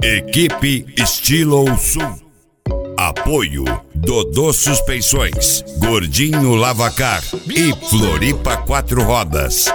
Equipe Estilo Sul. Apoio Dodô Suspensões, Gordinho Lavacar e Floripa Quatro Rodas.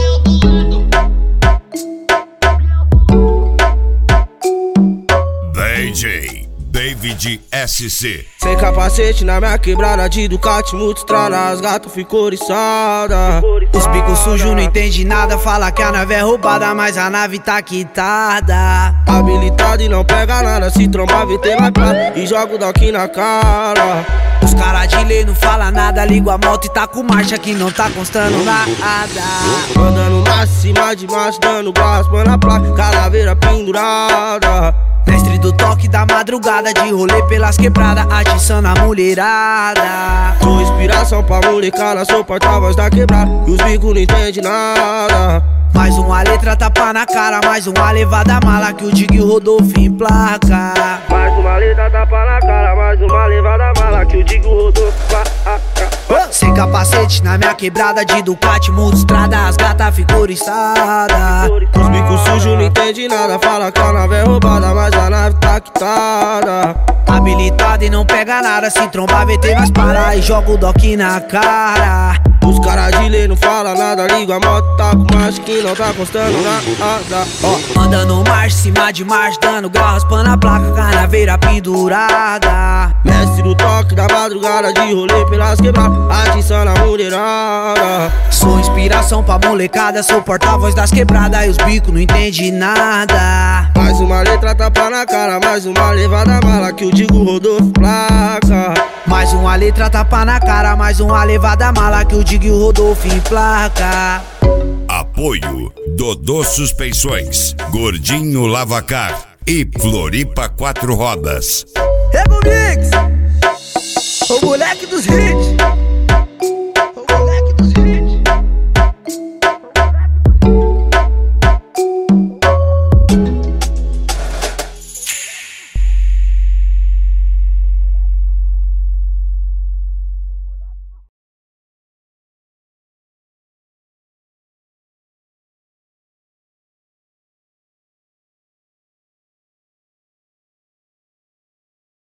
DJ David SC. Sem capacete na minha quebrada de Ducati, multistrada, as gatas ficou oriçada. Os bicos sujos não entende nada, fala que a nave é roubada, mas a nave tá quitada. Habilitado e não pega nada, se trombar VT vai pra e joga o dock na cara. Os cara de lei não fala nada, liga a moto e tá com marcha que não tá constando nada. Andando na cima de macho, dando raspa na placa, calaveira pendurada. Mestre do toque da madrugada, de rolê pelas quebradas, atiçando a mulherada. Sou inspiração pra molecada, sou porta-voz da quebrada e os bicos não entendem nada. Mais uma letra tapa na cara, mais uma levada mala que o Dig e o Rodolfo emplaca. Mais uma letra tapa na cara, mais uma levada mala que o Dig e o Rodolfo emplaca. Sem capacete na minha quebrada de Ducati, multistrada, as gatas ficou oriçada. Os bicos sujos não entendem nada, fala que a nave é roubada, mas a nave tá quitada. Habilitada e não pega nada, se trombar VT mais para e joga o dock na cara. Os caras de lei não fala nada, liga a moto, tá com macho que não tá constando nada. Anda no marcha, cima de marcha, dando grau, raspando a placa, canaveira pendurada. Mestre do toque da madrugada, de rolê pelas quebradas, atiçando a mulherada. Sou inspiração pra molecada, sou porta-voz das quebradas e os bicos não entendem nada. Mais uma letra tapa na cara, mais uma levada mala que o Dig e o Rodolfo placa. Mais uma letra tapa na cara, mais uma levada mala que o Dig e o Rodolfo emplaca. Apoio Dodô Suspensões, Gordinho Lavacar e Floripa Quatro Rodas. Ego Mix, o moleque dos hits.